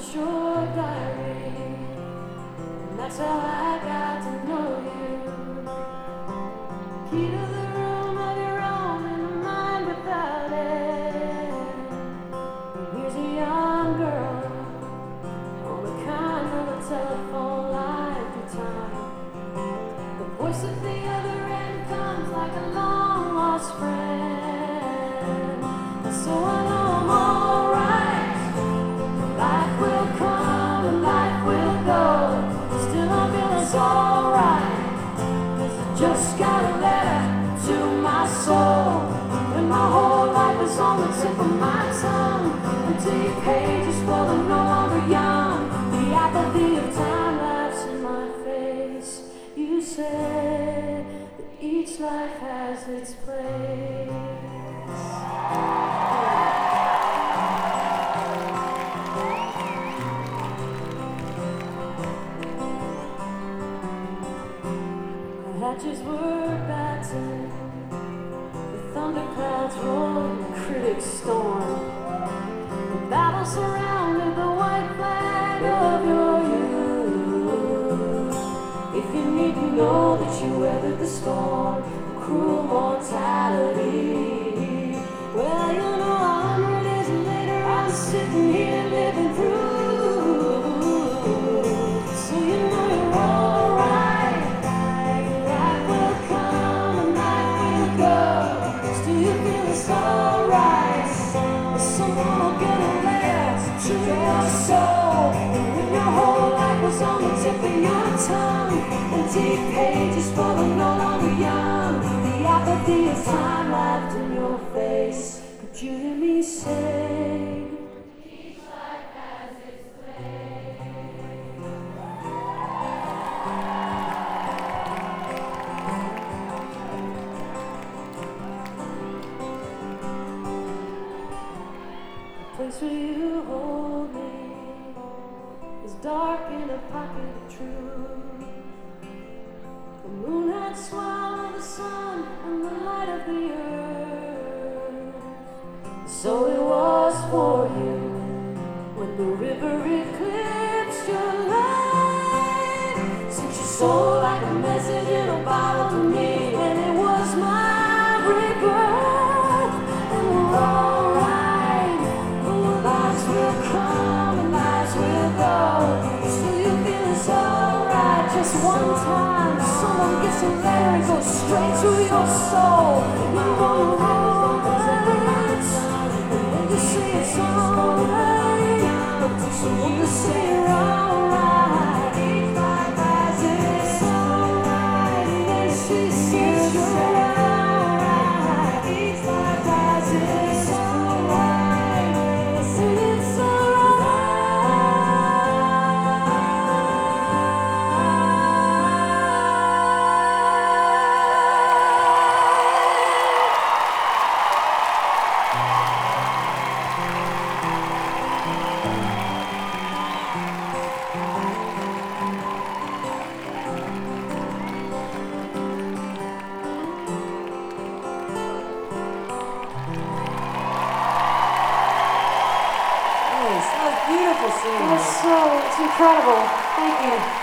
was your diary, and that's how I got to know you. Key to the room of your own and a mind without end. And here's a young girl on the kind of a telephone line through time. The voice at the other end comes like a long lost friend. And so I know I'm alright. Life will come and life will go. Still I'm feeling so alright. 'Cause I just got a letter to my soul. When my whole life is on the tip of my tongue. Empty pages full of no longer young. The apathy of time laughs in my face. You said that each life has its place. Hatches were battered, the thunderclouds rolled in a critic storm. The battle surrounded the white flag of your youth. If you need to know that you weathered the storm, the cruel mortality, well, you know 100 years later I'm sitting here living through. So you know you're alright. Alright, someone will get a letter to your soul. When your whole life was on the tip of your tongue, empty pages full of no longer young. The apathy of time laughed in your face. Could you hear me say, each life has its The place where you hold me is dark in a pocket of truth. The moon had swallowed the sun and the light of the earth. So it was for you when the river eclipsed your light. Sent your soul like a message in a bottle to me, and it was my rebirth. And we're alright. Lives will come and lives will go. Still you feeling so right. Just one time someone gets a letter and goes straight to your soul. You know you're alright. And when you say it's alright, when you say you're alright, each life has its alright. And then she says you're alright. Each life has its alright. Beautiful singing. It's incredible. Thank you.